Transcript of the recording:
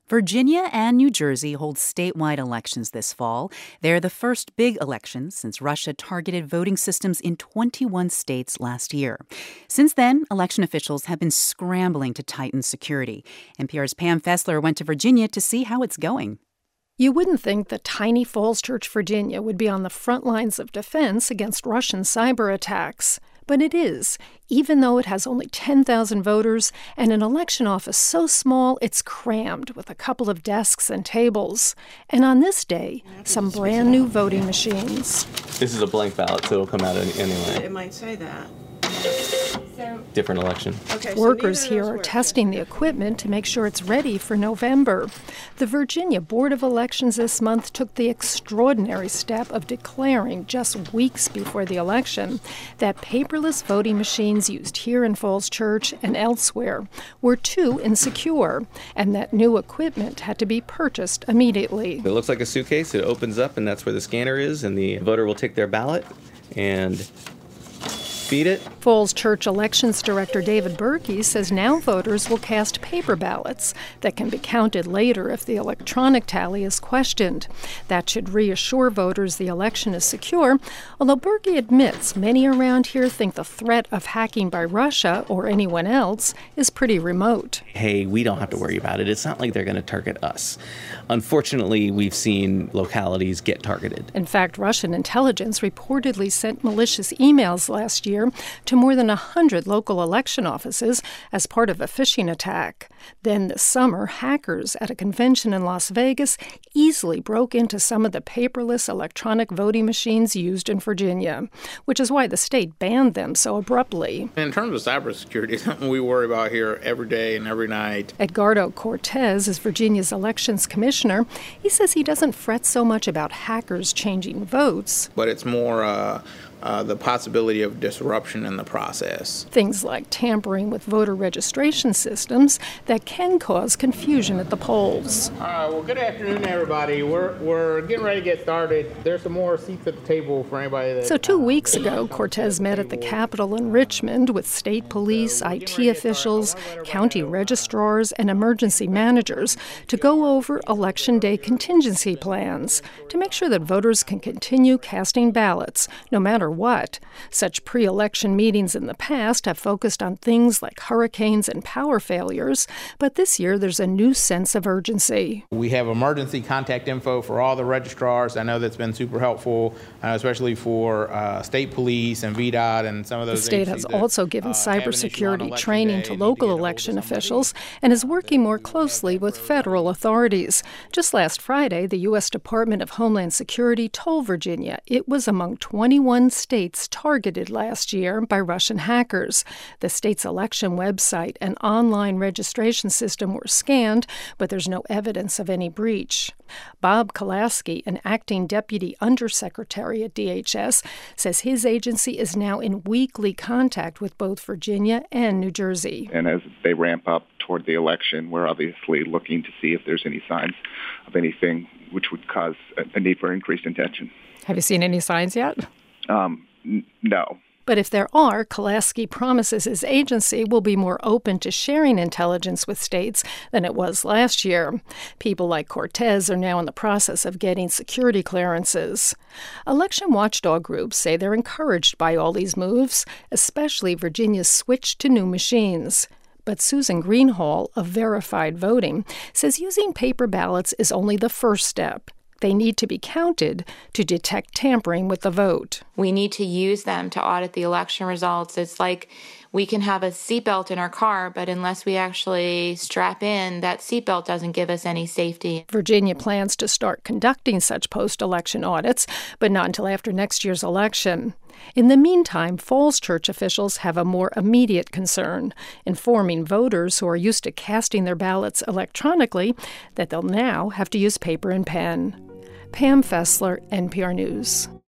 Virginia and New Jersey hold statewide elections this fall. They're the first big elections since Russia targeted voting systems in 21 states last year. Since then, election officials have been scrambling to tighten security. NPR's Pam Fessler went to Virginia to see how it's going. You wouldn't think that tiny Falls Church, Virginia would be on the front lines of defense against Russian cyber attacks. But it is, even though it has only 10,000 voters and an election office so small it's crammed with a couple of desks and tables. And on this day, some brand new voting machines. This is a blank ballot, so it'll come out anyway. It might say that. Different election. Okay, Workers here are testing the equipment to make sure it's ready for November. The Virginia Board of Elections this month took the extraordinary step of declaring just weeks before the election that paperless voting machines used here in Falls Church and elsewhere were too insecure, and that new equipment had to be purchased immediately. It looks like a suitcase. It opens up, and that's where the scanner is, and the voter will take their ballot and feed it. Falls Church Elections Director David Berkey says now voters will cast paper ballots that can be counted later if the electronic tally is questioned. That should reassure voters the election is secure, although Berkey admits many around here think the threat of hacking by Russia or anyone else is pretty remote. Hey, we don't have to worry about it. It's not like they're going to target us. Unfortunately, we've seen localities get targeted. In fact, Russian intelligence reportedly sent malicious emails last year to more than 100 local election offices as part of a phishing attack. Then this summer, hackers at a convention in Las Vegas easily broke into some of the paperless electronic voting machines used in Virginia, which is why the state banned them so abruptly. In terms of cybersecurity, it's something we worry about here every day and every night. Edgardo Cortez is Virginia's elections commissioner. He says he doesn't fret so much about hackers changing votes, But it's more the possibility of disruption in the process. Things like tampering with voter registration systems that can cause confusion at the polls. All right, well, good afternoon, everybody. We're getting ready to get started. There's some more seats at the table for anybody that... So 2 weeks ago, Cortez met at the Capitol in Richmond with state police, IT officials, county registrars, and emergency managers to go over Election Day contingency plans to make sure that voters can continue casting ballots, no matter what. Such pre-election meetings in the past have focused on things like hurricanes and power failures, but this year there's a new sense of urgency. We have emergency contact info for all the registrars. I know that's been super helpful, especially for state police and VDOT and some of those. The state has also given cybersecurity training to local election officials and is working more closely with federal authorities. Just last Friday, the U.S. Department of Homeland Security told Virginia it was among 21 states targeted last year by Russian hackers. The state's election website and online registration system were scanned, but there's no evidence of any breach. Bob Kolaski, an acting deputy undersecretary at DHS, says his agency is now in weekly contact with both Virginia and New Jersey. And as they ramp up toward the election, we're obviously looking to see if there's any signs of anything which would cause a need for increased attention. Have you seen any signs yet? No. But if there are, Kolaski promises his agency will be more open to sharing intelligence with states than it was last year. People like Cortez are now in the process of getting security clearances. Election watchdog groups say they're encouraged by all these moves, especially Virginia's switch to new machines. But Susan Greenhall of Verified Voting says using paper ballots is only the first step. They need to be counted to detect tampering with the vote. We need to use them to audit the election results. It's like we can have a seatbelt in our car, but unless we actually strap in, that seatbelt doesn't give us any safety. Virginia plans to start conducting such post-election audits, but not until after next year's election. In the meantime, Falls Church officials have a more immediate concern, informing voters who are used to casting their ballots electronically that they'll now have to use paper and pen. Pam Fessler, NPR News.